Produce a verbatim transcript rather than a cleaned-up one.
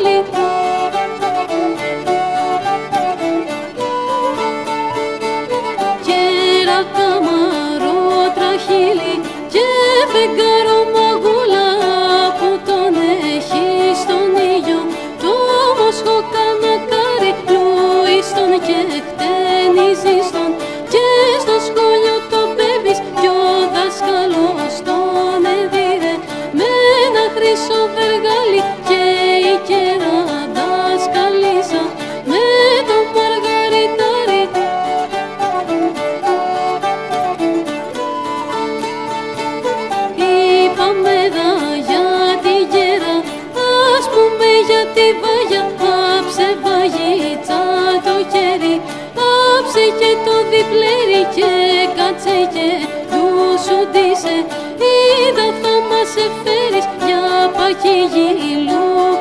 χείλη. Και φεγγάρο μαγούλα που τον έχει στον ήλιο, το μοσχό κανακάρι λουίστον και χτενίζει στον, και στο σχολείο το μπέμπις κι ο δάσκαλος τον έδιρε με ένα χρυσό βεργάλι και η κερά δασκαλίζα με το μαργαριτάρι. Είπαμε δα για τη γέρα, ας πούμε για τη βάγια, άψε βαγίτσα το χέρι, άψε και το διπλέρι και κάτσε και του σου ντύσε, είδα θα μας εφέρεις για παχυγίλου